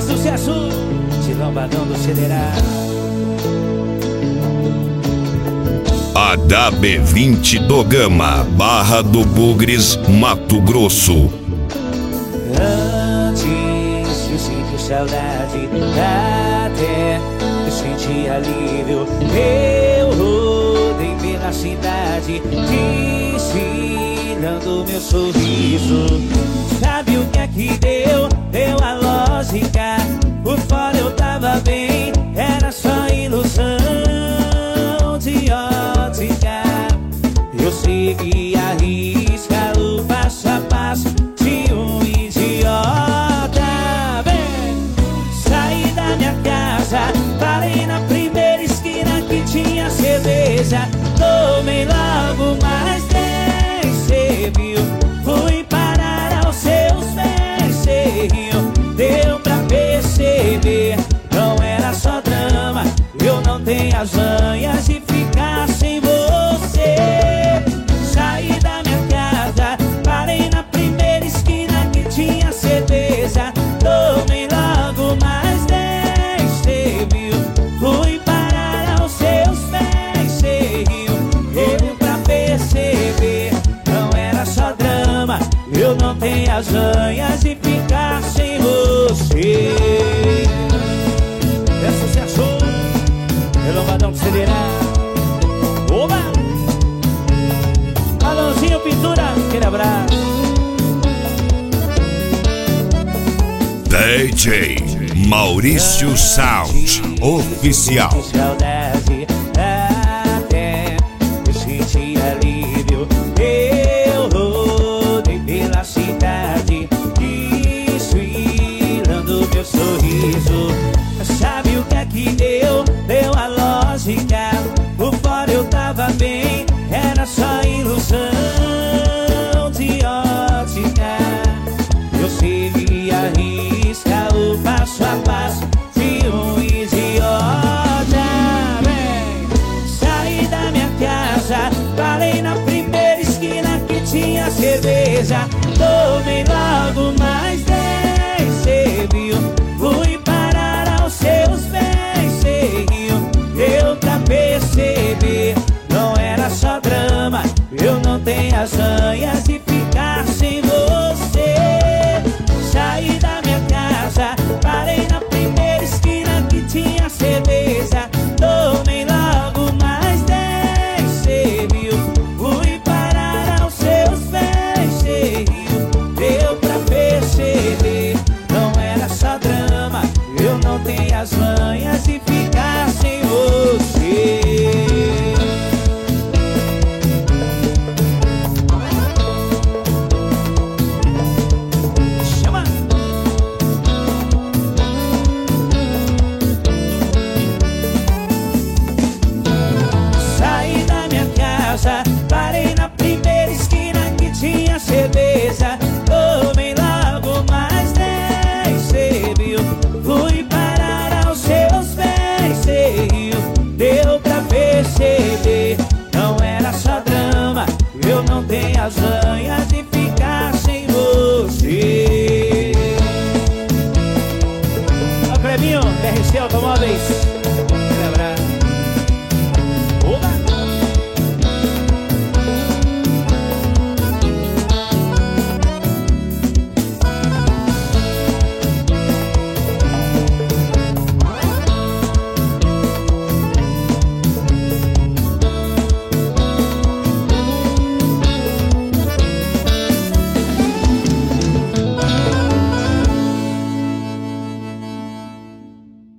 sucesso de Lombadão do Acelerar. HB20 do Gama, Barra do Bugres, Mato Grosso. Antes eu senti saudade, até eu senti alívio. Eu rodei pela cidade, desfilando meu sorriso. Sabe o que é que deu? Deu a lógica. Por fora eu tava bem, era só ilusão de ótica. Eu segui a risca, o passo a passo de um idiota. Bem, saí da minha casa, parei na primeira esquina que tinha cerveja. Tomei logo mais 10, cê viu? Fui parar aos seus pés, cê riu. Deu pra perceber, não era só drama. Eu não tenho as manhas de ficar sem você. Saí da minha casa, parei na primeira esquina que tinha cerveja. Tomei logo mais 10, cê viu? Fui parar aos seus pés, cê riu. Deu pra perceber, não era só drama. Eu não tenho as manhas de ficar sem você. É sucesso, é Lombadão do Acelerar. Oba! Alôzinho Pintura, aquele abraço. DJ Maurício Sound Oficial. Saudade, até eu senti alívio. Eu rodei pela cidade, desfilando meu sorriso. Sabe o que é que deu? Deu a lógica. Por fora eu tava bem, era só ilusão de ótica. Eu segui a risca, o passo a passo